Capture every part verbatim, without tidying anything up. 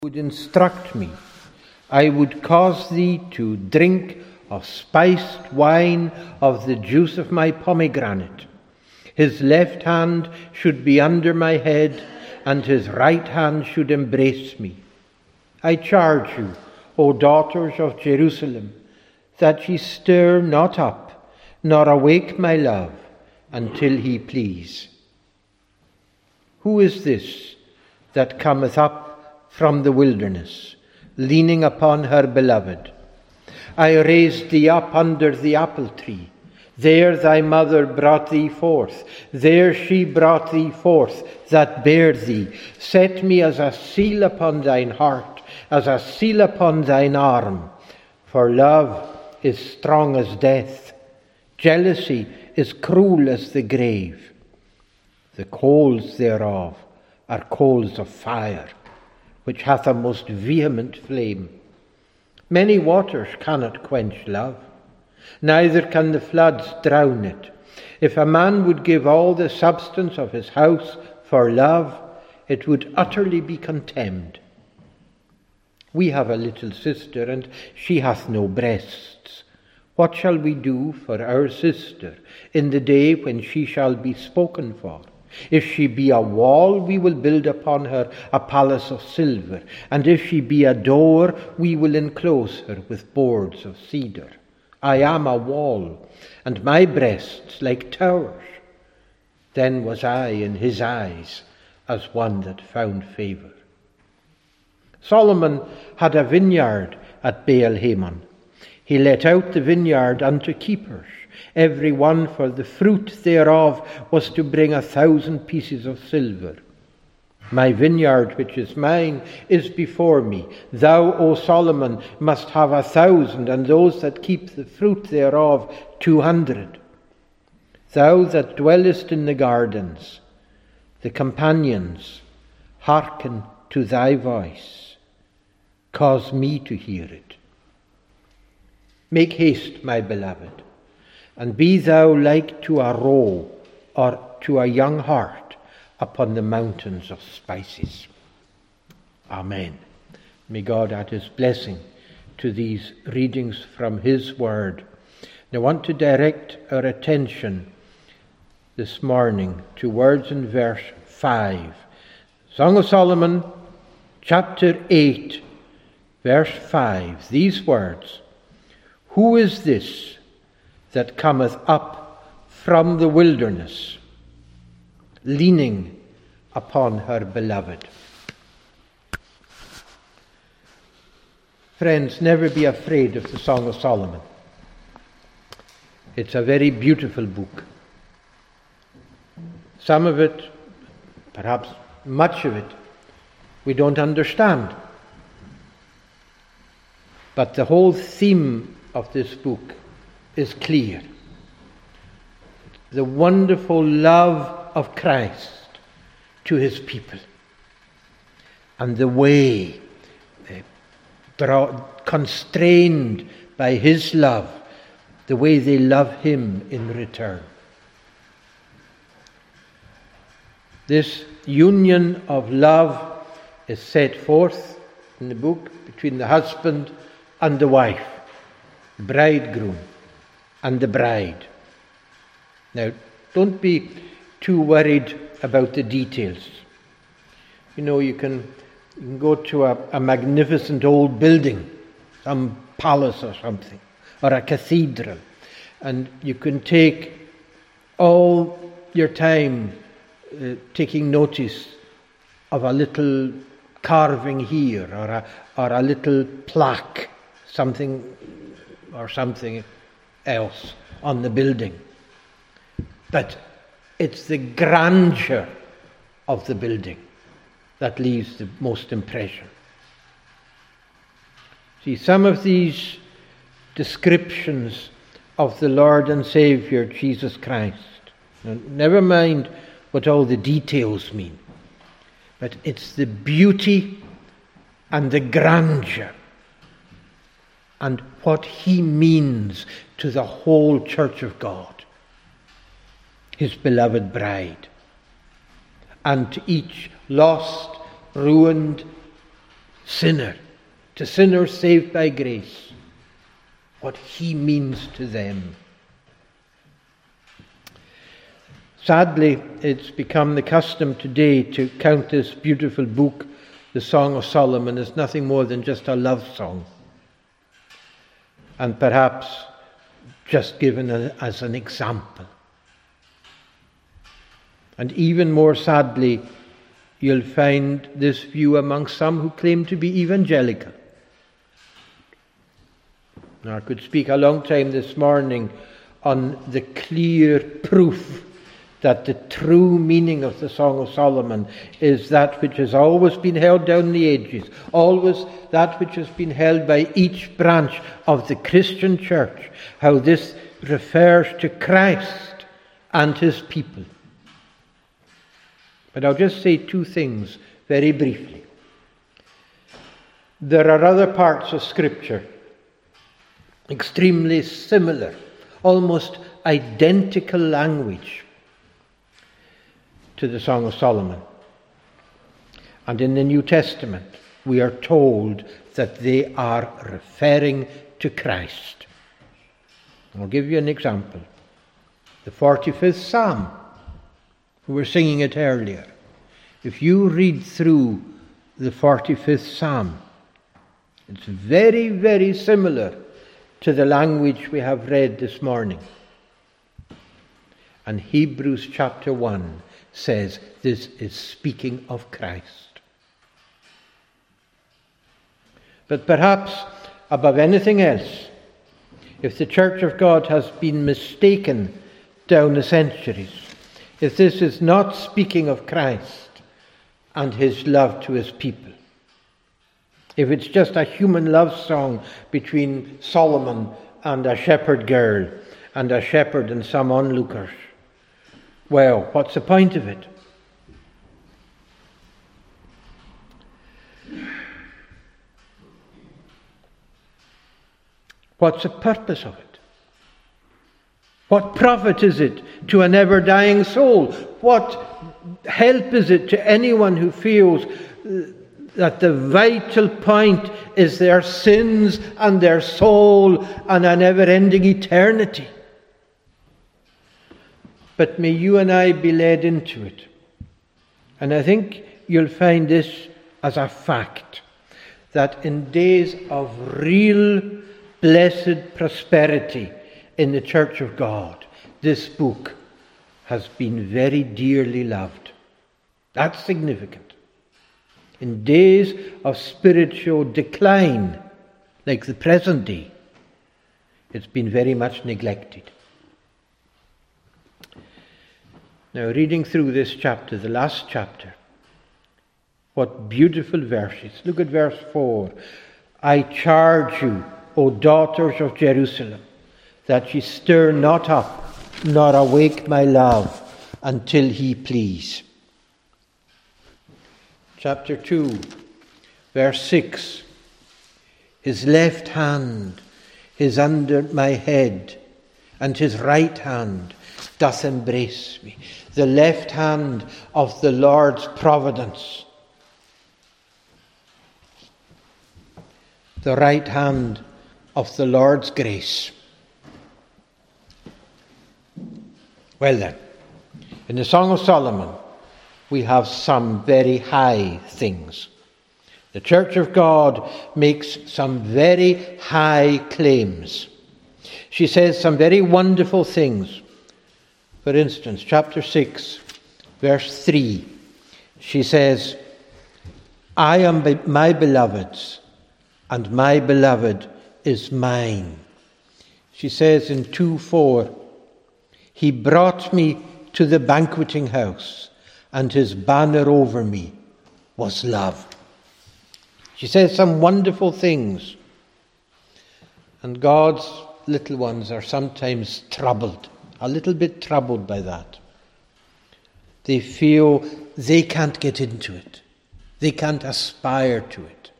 would instruct me. I would cause thee to drink of spiced wine of the juice of my pomegranate. His left hand should be under my head, and his right hand should embrace me. I charge you, O daughters of Jerusalem, that ye stir not up, nor awake my love, until he please. Who is this that cometh up from the wilderness, leaning upon her beloved? I raised thee up under the apple tree. There thy mother brought thee forth. There she brought thee forth that bare thee. Set me as a seal upon thine heart, as a seal upon thine arm. For love is strong as death. Jealousy is cruel as the grave. The coals thereof are coals of fire, which hath a most vehement flame. Many waters cannot quench love, neither can the floods drown it. If a man would give all the substance of his house for love, it would utterly be contemned. We have a little sister, and she hath no breasts. What shall we do for our sister in the day when she shall be spoken for? If she be a wall, we will build upon her a palace of silver, and if she be a door, we will enclose her with boards of cedar. I am a wall, and my breasts like towers. Then was I in his eyes as one that found favour. Solomon had a vineyard at Baal-Hamon. He let out the vineyard unto keepers. Every one for the fruit thereof was to bring a thousand pieces of silver. My vineyard, which is mine, is before me. Thou, O Solomon, must have a thousand, and those that keep the fruit thereof two hundred. Thou that dwellest in the gardens, the companions, hearken to thy voice. Cause me to hear it. Make haste, my beloved, and be thou like to a roe or to a young hart upon the mountains of spices. Amen. May God add his blessing to these readings from his word. I want to direct our attention this morning to words in verse five. Song of Solomon, chapter eight, verse five. These words: Who is this that cometh up from the wilderness, leaning upon her beloved? Friends, never be afraid of the Song of Solomon. It's a very beautiful book. Some of it, perhaps much of it, we don't understand. But the whole theme of this book is clear. The wonderful love of Christ to his people, and the way they draw, constrained by his love, the way they love him in return. This union of love is set forth in the book between the husband and the wife, the bridegroom and the bride. Now, don't be too worried about the details. You know, you can, you can go to a, a magnificent old building, some palace or something, or a cathedral, and you can take all your time uh, taking notice of a little carving here, or a, or a little plaque, something or something else on the building. But it's the grandeur of the building that leaves the most impression. See, some of these descriptions of the Lord and Saviour Jesus Christ, now, never mind what all the details mean, but it's the beauty and the grandeur and what he means to the whole church of God, his beloved bride, and to each lost, ruined, sinner, to sinners saved by grace, what he means to them. Sadly, it's become the custom today to count this beautiful book, the Song of Solomon, as nothing more than just a love song, and perhaps just given a, as an example. And even more sadly, you'll find this view among some who claim to be evangelical. Now, I could speak a long time this morning on the clear proof that the true meaning of the Song of Solomon is that which has always been held down the ages, always that which has been held by each branch of the Christian church, how this refers to Christ and his people. But I'll just say two things very briefly. There are other parts of Scripture extremely similar, almost identical language to the Song of Solomon. And in the New Testament, we are told that they are referring to Christ. I'll give you an example. The forty-fifth Psalm. We were singing it earlier. If you read through the forty-fifth Psalm, it's very, very similar to the language we have read this morning. And Hebrews chapter one says this is speaking of Christ. But perhaps above anything else, if the Church of God has been mistaken down the centuries, if this is not speaking of Christ and his love to his people, if it's just a human love song between Solomon and a shepherd girl and a shepherd and some onlookers, well, what's the point of it? What's the purpose of it? What profit is it to an ever-dying soul? What help is it to anyone who feels that the vital point is their sins and their soul and an ever-ending eternity? But may you and I be led into it. And I think you'll find this as a fact, that in days of real blessed prosperity in the Church of God, this book has been very dearly loved. That's significant. In days of spiritual decline, like the present day, it's been very much neglected. Now, reading through this chapter, the last chapter, what beautiful verses. Look at verse four. I charge you, O daughters of Jerusalem, that ye stir not up, nor awake my love, until he please. Chapter two, verse six. His left hand is under my head, and his right hand doth embrace me. The left hand of the Lord's providence. The right hand of the Lord's grace. Well then, in the Song of Solomon, we have some very high things. The Church of God makes some very high claims. She says some very wonderful things. For instance, chapter six, verse three, she says, I am my beloved's, and my beloved is mine. She says in two four, he brought me to the banqueting house, and his banner over me was love. She says some wonderful things. And God's little ones are sometimes troubled, a little bit troubled by that. They feel they can't get into it. They can't aspire to it.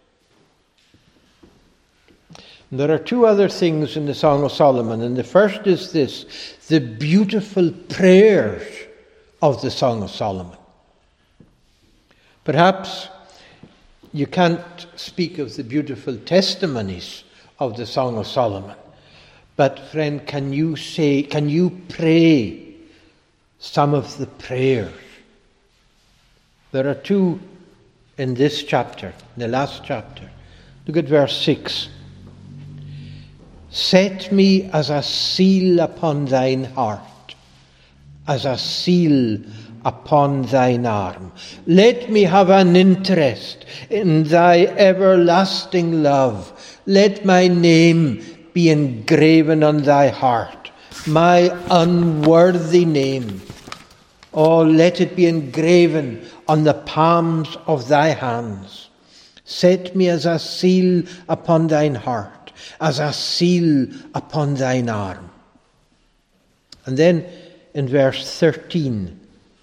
And there are two other things in the Song of Solomon, and the first is this, the beautiful prayers of the Song of Solomon. Perhaps you can't speak of the beautiful testimonies of the Song of Solomon. But friend, can you say, can you pray some of the prayers? There are two in this chapter, the last chapter. Look at verse six. Set me as a seal upon thine heart, as a seal upon thine arm. Let me have an interest in thy everlasting love. Let my name be engraven on thy heart, my unworthy name. Oh, let it be engraven on the palms of thy hands. Set me as a seal upon thine heart, as a seal upon thine arm. And then in verse thirteen,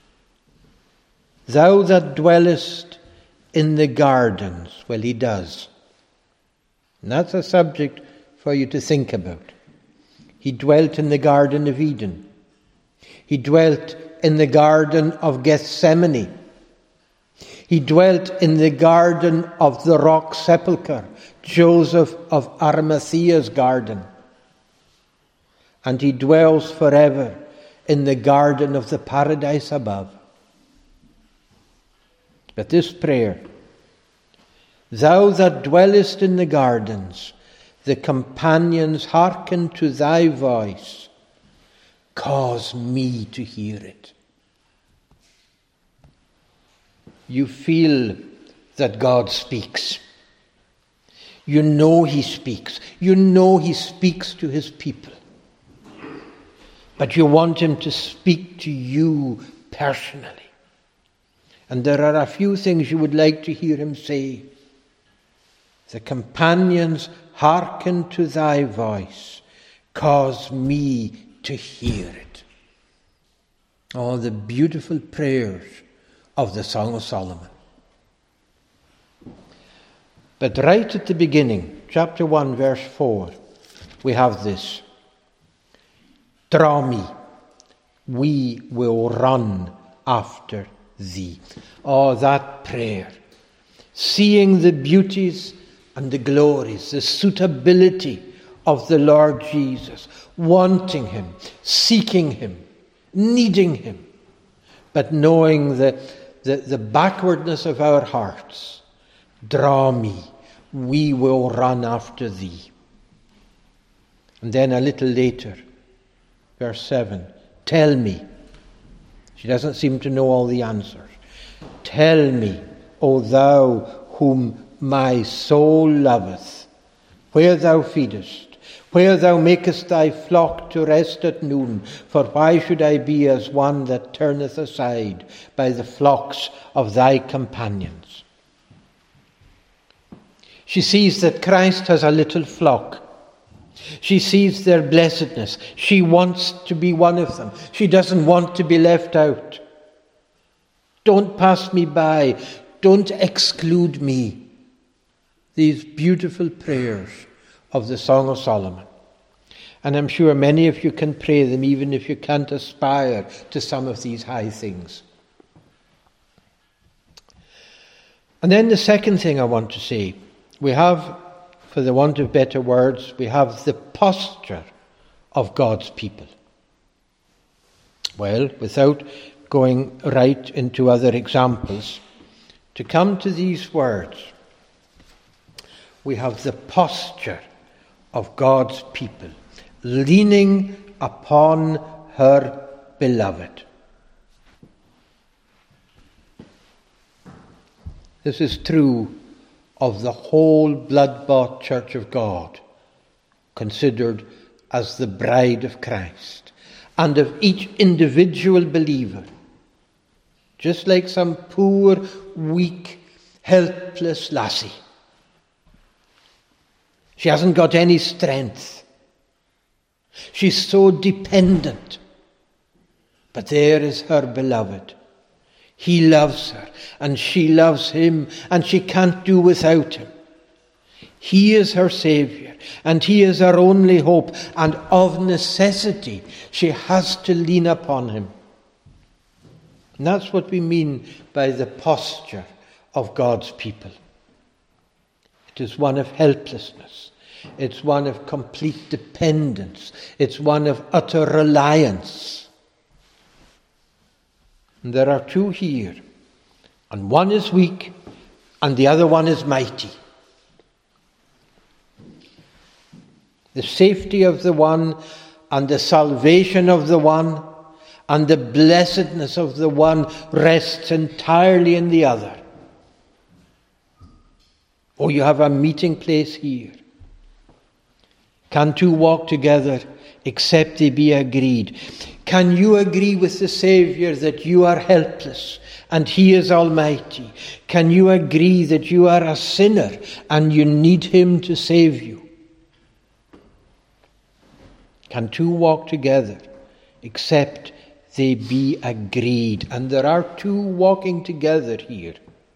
thou that dwellest in the gardens. Well, he does. And that's a subject for you to think about. He dwelt in the Garden of Eden. He dwelt in the Garden of Gethsemane. He dwelt in the Garden of the Rock Sepulchre, Joseph of Arimathea's garden. And he dwells forever in the garden of the paradise above. But this prayer, thou that dwellest in the gardens, the companions hearken to thy voice, cause me to hear it. You feel that God speaks. You know he speaks. You know he speaks to his people. But you want him to speak to you personally. And there are a few things you would like to hear him say. The companions hearken to thy voice, cause me to hear it. Oh, the beautiful prayers of the Song of Solomon. But right at the beginning, chapter one, verse four, we have this. Draw me, we will run after thee. Oh, that prayer. Seeing the beauties and the glories, the suitability of the Lord Jesus, wanting him, seeking him, needing him, but knowing the, the, the backwardness of our hearts. Draw me, we will run after thee. And then a little later, verse seven, tell me. She doesn't seem to know all the answers. Tell me, O thou whom my soul loveth, where thou feedest, where thou makest thy flock to rest at noon, for why should I be as one that turneth aside by the flocks of thy companions? She sees that Christ has a little flock. She sees their blessedness. She wants to be one of them. She doesn't want to be left out. Don't pass me by. Don't exclude me. These beautiful prayers of the Song of Solomon. And I'm sure many of you can pray them even if you can't aspire to some of these high things. And then the second thing I want to say, we have, for the want of better words, we have the posture of God's people. Well, without going right into other examples, to come to these words, we have the posture of God's people, leaning upon her beloved. This is true of the whole blood-bought Church of God, considered as the bride of Christ, and of each individual believer. Just like some poor, weak, helpless lassie. She hasn't got any strength. She's so dependent. But there is her beloved. He loves her, and she loves him, and she can't do without him. He is her Saviour, and he is her only hope, and of necessity she has to lean upon him. And that's what we mean by the posture of God's people. It is one of helplessness. It's one of complete dependence. It's one of utter reliance. And there are two here. And one is weak, and the other one is mighty. The safety of the one, and the salvation of the one, and the blessedness of the one rests entirely in the other. Oh, you have a meeting place here. Can two walk together except they be agreed? Can you agree with the Saviour that you are helpless and He is almighty? Can you agree that you are a sinner and you need Him to save you? Can two walk together except they be agreed? And there are two walking together here.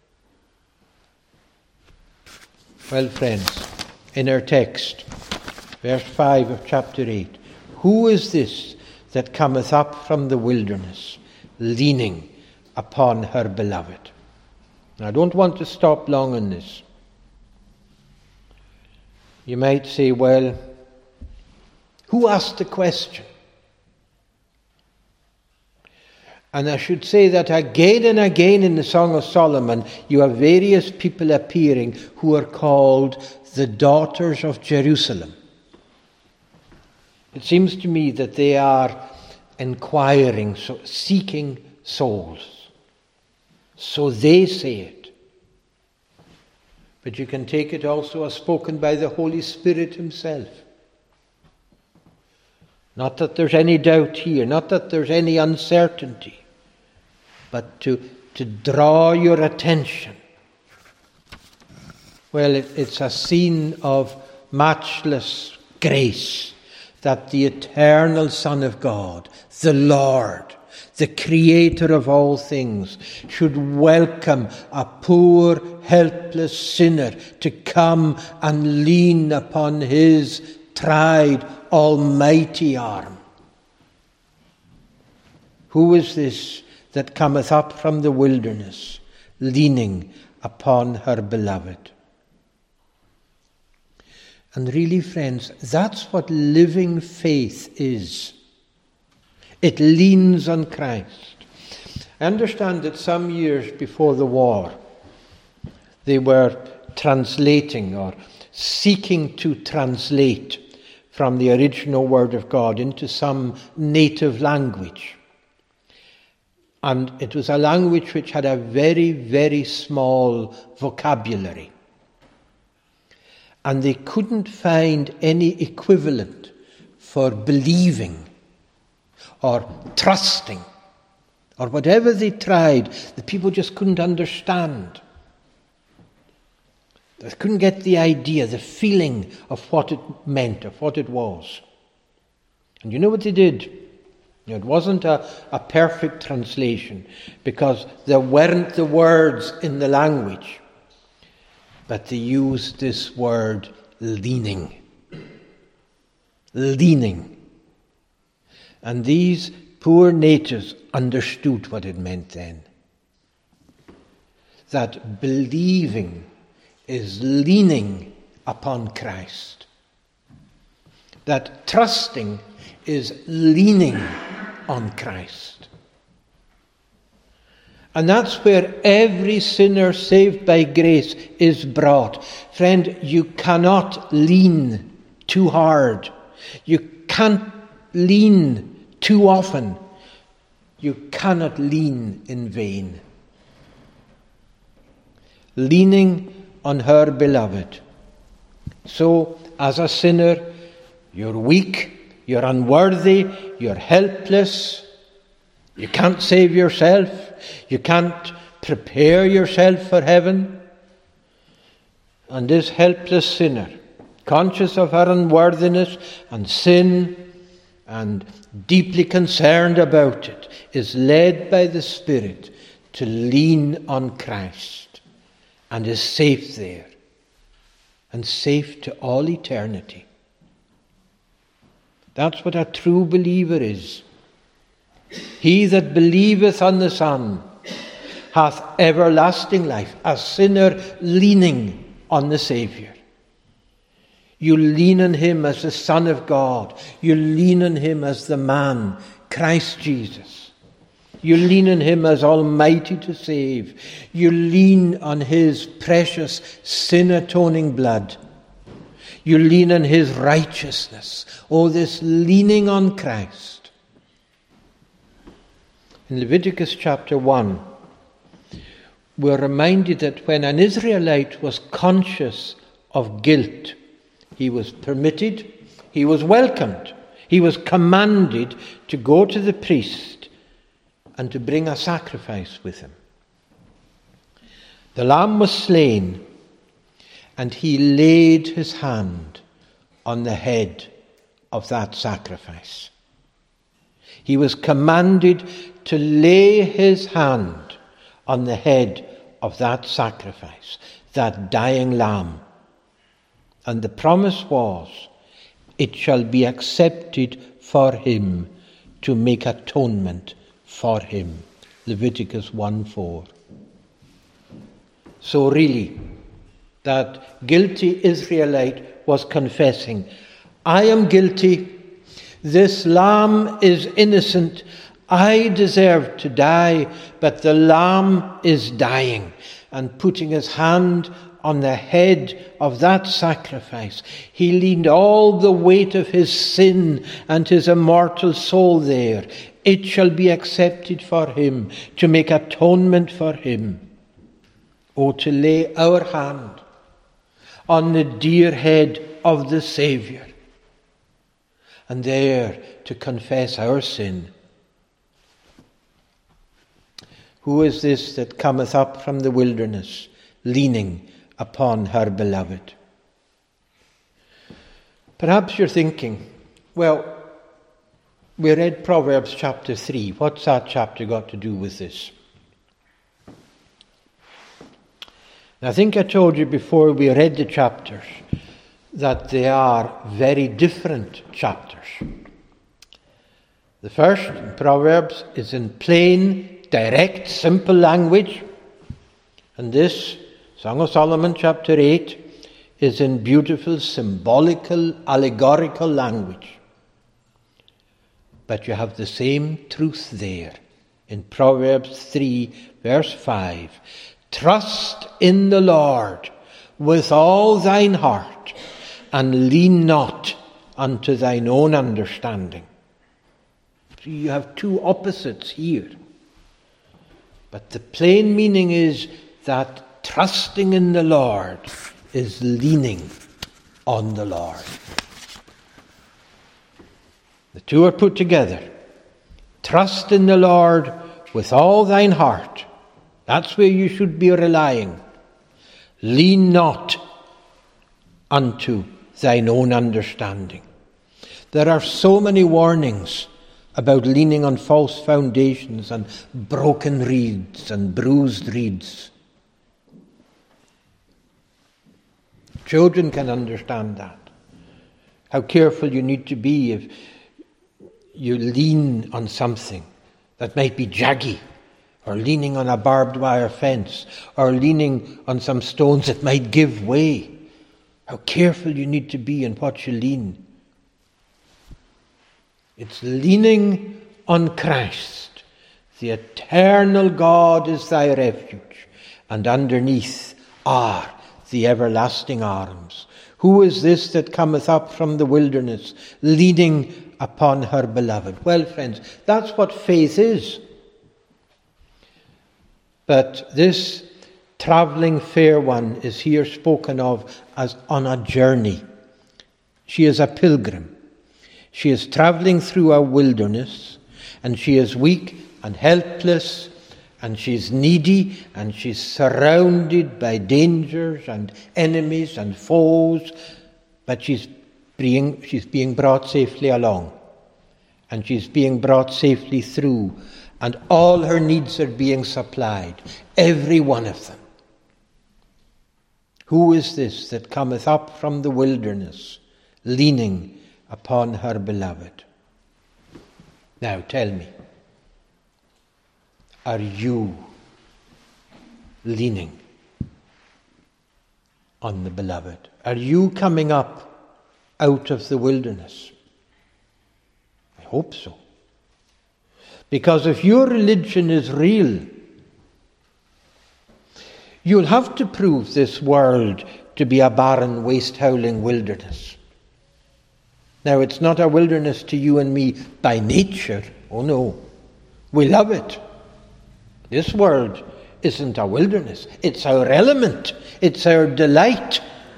Well, friends, in our text, verse five of chapter eight, who is this that cometh up from the wilderness, leaning upon her beloved? Now, I don't want to stop long on this. You might say, well, who asked the question? And I should say that again and again in the Song of Solomon, you have various people appearing who are called the daughters of Jerusalem. It seems to me that they are inquiring, so seeking souls. So they say it. But you can take it also as spoken by the Holy Spirit Himself. Not that there's any doubt here, not that there's any uncertainty, but to, to draw your attention. Well, it, it's a scene of matchless grace that the eternal Son of God, the Lord, the Creator of all things, should welcome a poor, helpless sinner to come and lean upon His tried, almighty arm. Who is this that cometh up from the wilderness, leaning upon her beloved? And really, friends, that's what living faith is. It leans on Christ. I understand that some years before the war, they were translating or seeking to translate from the original Word of God into some native language. And it was a language which had a very, very small vocabulary. And they couldn't find any equivalent for believing or trusting or whatever they tried. The people just couldn't understand. They couldn't get the idea, the feeling of what it meant, of what it was. And you know what they did? It wasn't a, a perfect translation because there weren't the words in the language. But they used this word, leaning. Leaning. And these poor natives understood what it meant then. That believing is leaning upon Christ. That trusting is leaning on Christ. And that's where every sinner saved by grace is brought. Friend, you cannot lean too hard. You can't lean too often. You cannot lean in vain. Leaning on her beloved. So, as a sinner, you're weak, you're unworthy, you're helpless, you can't save yourself, you can't prepare yourself for heaven. And this helpless sinner, conscious of her unworthiness and sin, and deeply concerned about it, is led by the Spirit to lean on Christ, and is safe there, and safe to all eternity. That's what a true believer is. He that believeth on the Son hath everlasting life, a sinner leaning on the Saviour. You lean on him as the Son of God. You lean on him as the man, Christ Jesus. You lean on him as almighty to save. You lean on his precious sin-atoning blood. You lean on his righteousness. Oh, this leaning on Christ. In Leviticus chapter one, we're reminded that when an Israelite was conscious of guilt, he was permitted, he was welcomed, he was commanded to go to the priest and to bring a sacrifice with him. The lamb was slain, and he laid his hand on the head of that sacrifice. He was commanded to lay his hand on the head of that sacrifice, that dying lamb. And the promise was, it shall be accepted for him to make atonement for him. Leviticus one four. So really, that guilty Israelite was confessing, I am guilty, this lamb is innocent, I deserve to die, but the lamb is dying. And putting his hand on the head of that sacrifice, he leaned all the weight of his sin and his immortal soul there. It shall be accepted for him, to make atonement for him. Oh, to lay our hand on the dear head of the Saviour, and there to confess our sin. Who is this that cometh up from the wilderness, leaning upon her beloved? Perhaps you're thinking, well, we read Proverbs chapter three. What's that chapter got to do with this? I think I told you before we read the chapters that they are very different chapters. The first, in Proverbs, is in plain, direct, simple language. And this, Song of Solomon chapter eight, is in beautiful, symbolical, allegorical language. But you have the same truth there in Proverbs three, verse five. Trust in the Lord with all thine heart, and lean not unto thine own understanding. So you have two opposites here. But the plain meaning is that trusting in the Lord is leaning on the Lord. The two are put together. Trust in the Lord with all thine heart. That's where you should be relying. Lean not unto thine own understanding. There are so many warnings about leaning on false foundations and broken reeds and bruised reeds. Children can understand that. How careful you need to be if you lean on something that might be jaggy, or leaning on a barbed wire fence, or leaning on some stones that might give way. How careful you need to be in what you lean. It's leaning on Christ. The eternal God is thy refuge, and underneath are the everlasting arms. Who is this that cometh up from the wilderness, leaning upon her beloved? Well, friends, that's what faith is. But this travelling fair one is here spoken of as on a journey. She is a pilgrim. She is travelling through a wilderness, and she is weak and helpless, and she's needy, and she's surrounded by dangers and enemies and foes, but she's being, she's being brought safely along, and she's being brought safely through, and all her needs are being supplied, every one of them. Who is this that cometh up from the wilderness, leaning upon her beloved? Now tell me, are you leaning on the beloved? Are you coming up out of the wilderness? I hope so. Because if your religion is real, you'll have to prove this world to be a barren, waste-howling wilderness. Now, it's not a wilderness to you and me by nature. Oh no. We love it. This world isn't a wilderness. It's our element. It's our delight.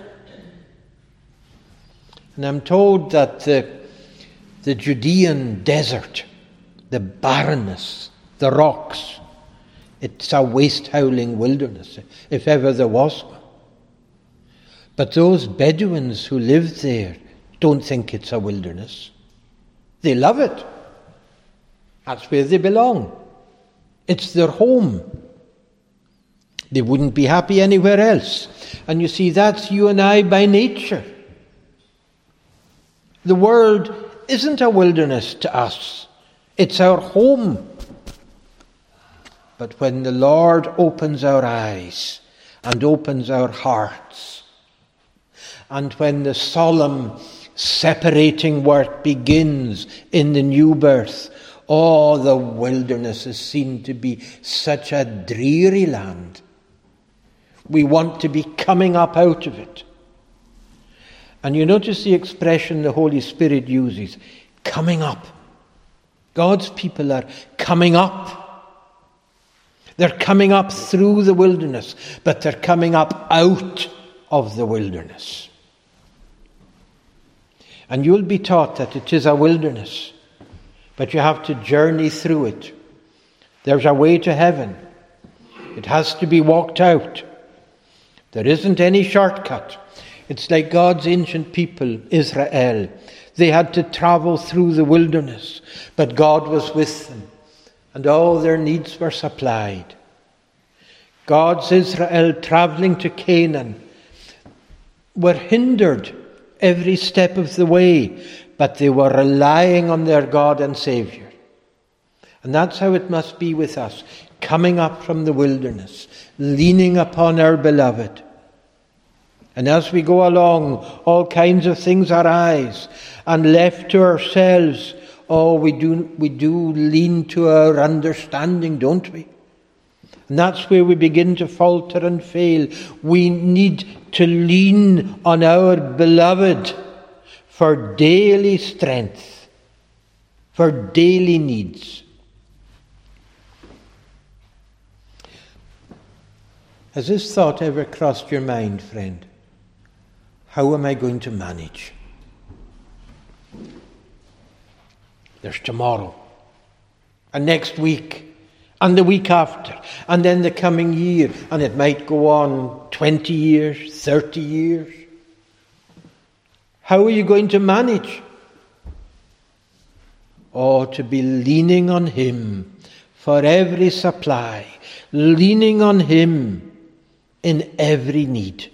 And I'm told that the, the Judean desert, the barrenness, the rocks, it's a waste-howling wilderness, if ever there was one. But those Bedouins who live there don't think it's a wilderness. They love it. That's where they belong. It's their home. They wouldn't be happy anywhere else. And you see, that's you and I by nature. The world isn't a wilderness to us. It's our home. But when the Lord opens our eyes and opens our hearts, and when the solemn separating work begins in the new birth, oh, the wilderness is seen to be such a dreary land. We want to be coming up out of it. And you notice the expression the Holy Spirit uses, coming up. God's people are coming up. They're coming up through the wilderness, but they're coming up out of the wilderness. And you'll be taught that it is a wilderness, but you have to journey through it. There's a way to heaven. It has to be walked out. There isn't any shortcut. It's like God's ancient people, Israel. They had to travel through the wilderness, but God was with them, and all their needs were supplied. God's Israel traveling to Canaan were hindered every step of the way, but they were relying on their God and Saviour. And that's how it must be with us, coming up from the wilderness, leaning upon our beloved. And as we go along, all kinds of things arise, and left to ourselves, oh, we do, we do lean to our understanding, don't we? And that's where we begin to falter and fail. We need to lean on our beloved for daily strength, for daily needs. Has this thought ever crossed your mind, friend? How am I going to manage? There's tomorrow, and next week, and the week after, and then the coming year, and it might go on twenty years, thirty years. How are you going to manage? Oh, to be leaning on Him for every supply, leaning on Him in every need.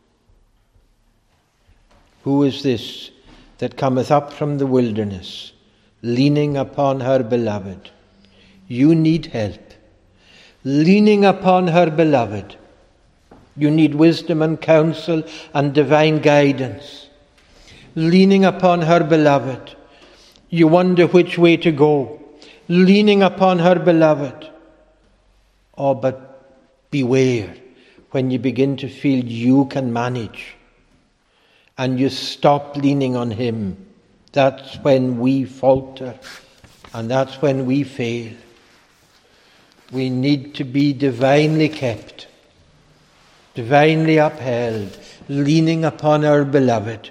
Who is this that cometh up from the wilderness, leaning upon her beloved? You need help. Leaning upon her beloved. You need wisdom and counsel and divine guidance. Leaning upon her beloved. You wonder which way to go. Leaning upon her beloved. Oh, but beware when you begin to feel you can manage and you stop leaning on Him. That's when we falter, and that's when we fail. We need to be divinely kept, divinely upheld, leaning upon our beloved.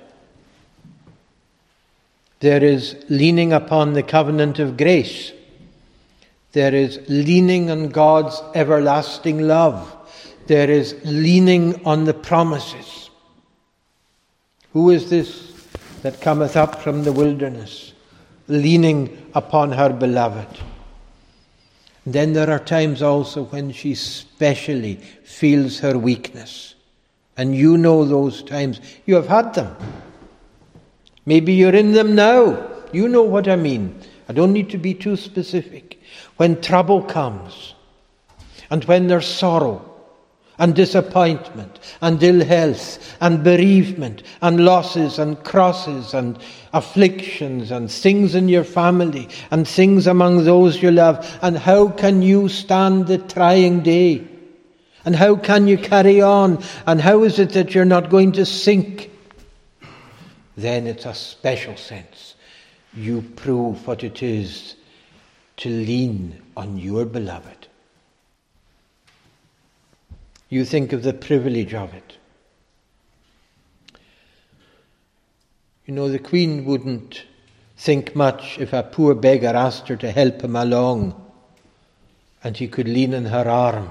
There is leaning upon the covenant of grace. There is leaning on God's everlasting love. There is leaning on the promises. Who is this that cometh up from the wilderness, leaning upon her beloved? And then there are times also when she specially feels her weakness. And you know those times. You have had them. Maybe you're in them now. You know what I mean. I don't need to be too specific. When trouble comes, and when there's sorrow, and disappointment and ill health and bereavement and losses and crosses and afflictions and things in your family and things among those you love. And how can you stand the trying day? And how can you carry on? And how is it that you're not going to sink? Then it's a special sense. You prove what it is to lean on your beloved. You think of the privilege of it. You know, the Queen wouldn't think much if a poor beggar asked her to help him along and he could lean on her arm.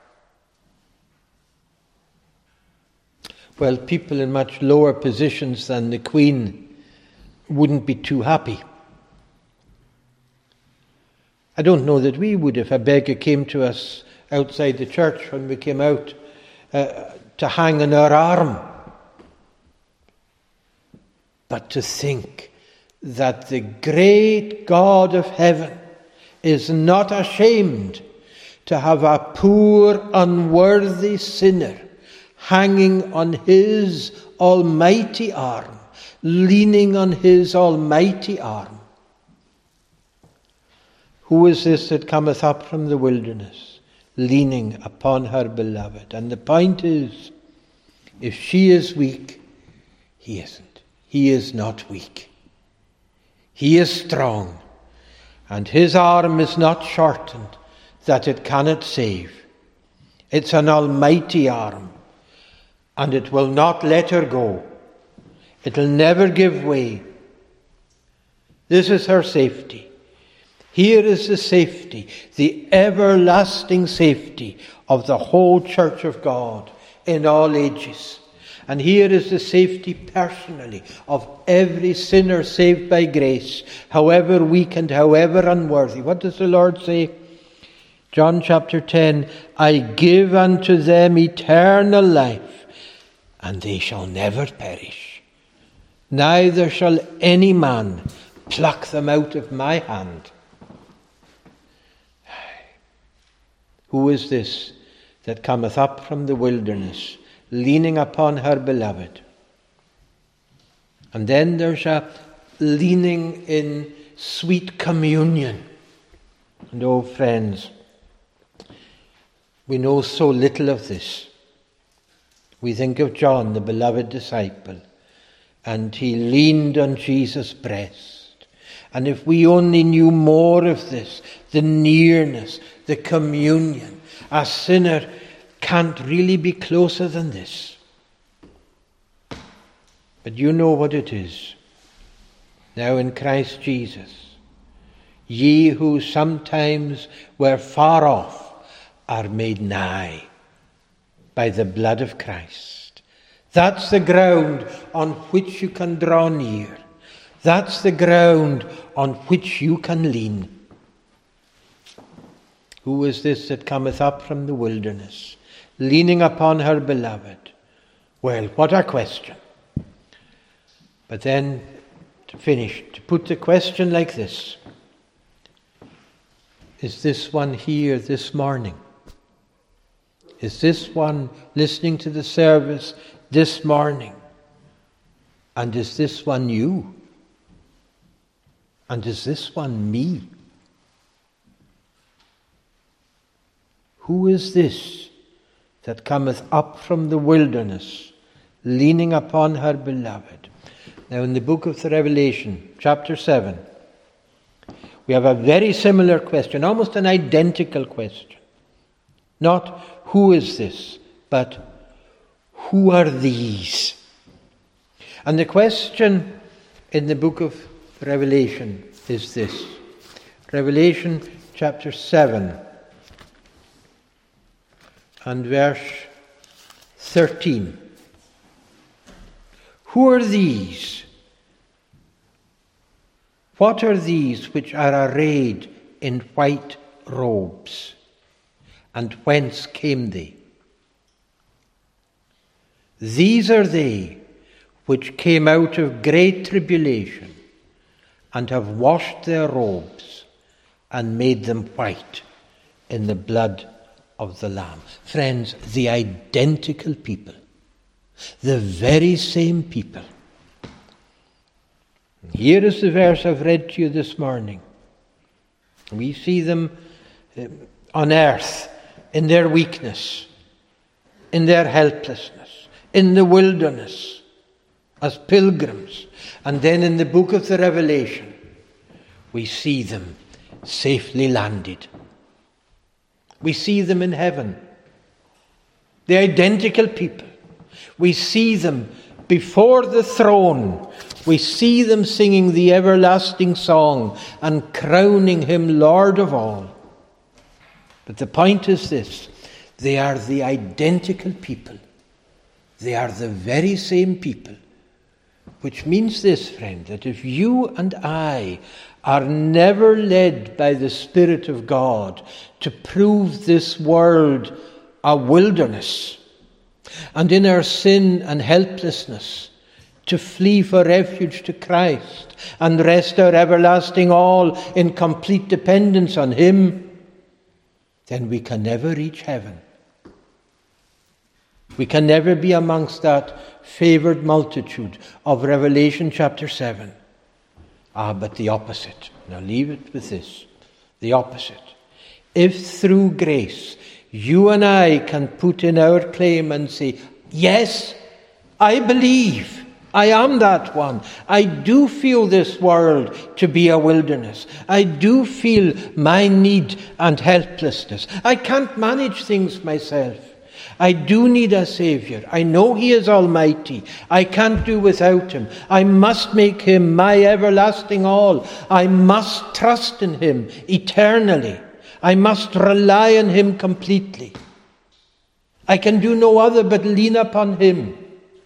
Well, people in much lower positions than the Queen wouldn't be too happy. I don't know that we would if a beggar came to us outside the church when we came out uh, to hang on our arm. But to think that the great God of heaven is not ashamed to have a poor, unworthy sinner hanging on his almighty arm, leaning on his almighty arm. Who is this that cometh up from the wilderness, leaning upon her beloved? And the point is, if she is weak, he isn't. He is not weak. He is strong, and his arm is not shortened that it cannot save. It's an almighty arm, and it will not let her go. It'll never give way. This is her safety. Here is the safety, the everlasting safety of the whole church of God in all ages. And here is the safety personally of every sinner saved by grace, however weak and however unworthy. What does the Lord say? John chapter ten, I give unto them eternal life, and they shall never perish. Neither shall any man pluck them out of my hand. Who is this that cometh up from the wilderness, leaning upon her beloved? And then there's a leaning in sweet communion. And oh friends, we know so little of this. We think of John, the beloved disciple, and he leaned on Jesus' breast. And if we only knew more of this, the nearness, the communion, a sinner can't really be closer than this. But you know what it is. Now in Christ Jesus, ye who sometimes were far off are made nigh by the blood of Christ. That's the ground on which you can draw near. That's the ground on which you can lean. Who is this that cometh up from the wilderness, leaning upon her beloved? Well, what a question. But then, to finish, to put the question like this. Is this one here this morning? Is this one listening to the service this morning? And is this one you? And is this one me? Who is this that cometh up from the wilderness, leaning upon her beloved? Now in the book of the Revelation, chapter seven, we have a very similar question, almost an identical question. Not who is this, but who are these? And the question in the book of Revelation is this. Revelation chapter seven and verse thirteen. Who are these? What are these which are arrayed in white robes? And whence came they? These are they which came out of great tribulation and have washed their robes and made them white in the blood of the Lamb. Friends, the identical people. The very same people. Here is the verse I've read to you this morning. We see them on earth in their weakness, in their helplessness, in the wilderness, as pilgrims. And then in the book of the Revelation, we see them safely landed. We see them in heaven. The identical people. We see them before the throne. We see them singing the everlasting song and crowning him Lord of all. But the point is this: they are the identical people. They are the very same people. Which means this, friend, that if you and I are never led by the Spirit of God to prove this world a wilderness, and in our sin and helplessness to flee for refuge to Christ and rest our everlasting all in complete dependence on him, then we can never reach heaven. We can never be amongst that favoured multitude of Revelation chapter seven. Ah, but the opposite. Now leave it with this. The opposite. If through grace you and I can put in our claim and say, yes, I believe. I am that one. I do feel this world to be a wilderness. I do feel my need and helplessness. I can't manage things myself. I do need a Saviour. I know he is almighty. I can't do without him. I must make him my everlasting all. I must trust in him eternally. I must rely on him completely. I can do no other but lean upon him.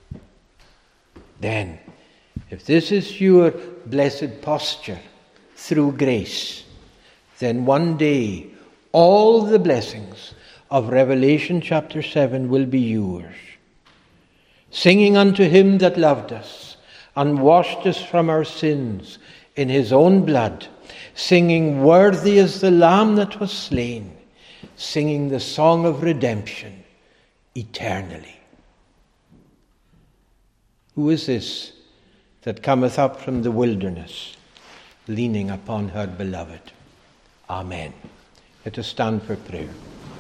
Then, if this is your blessed posture through grace, then one day all the blessings of Revelation chapter seven will be yours. Singing unto him that loved us and washed us from our sins in his own blood, singing, worthy is the Lamb that was slain, singing the song of redemption eternally. Who is this that cometh up from the wilderness, leaning upon her beloved? Amen. Let us stand for prayer.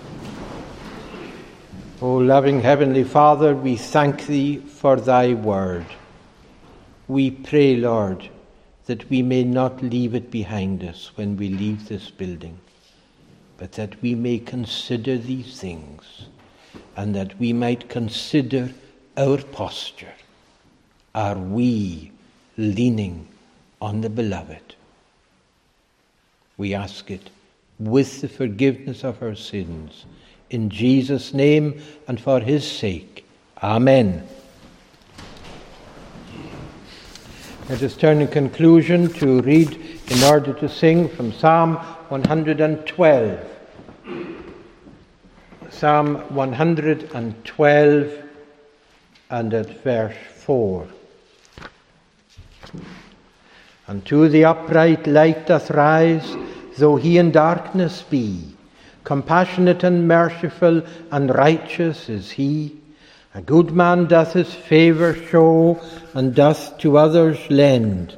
O loving Heavenly Father, we thank thee for thy word. We pray, Lord, that we may not leave it behind us when we leave this building, but that we may consider these things, and that we might consider our posture. Are we leaning on the beloved? We ask it with the forgiveness of our sins, in Jesus' name and for his sake. Amen. Let us turn in conclusion to read in order to sing from Psalm one hundred twelve. Psalm one hundred twelve and at verse four. Unto the upright light doth rise, though he in darkness be. Compassionate and merciful and righteous is he. A good man doth his favour show, and doth to others lend.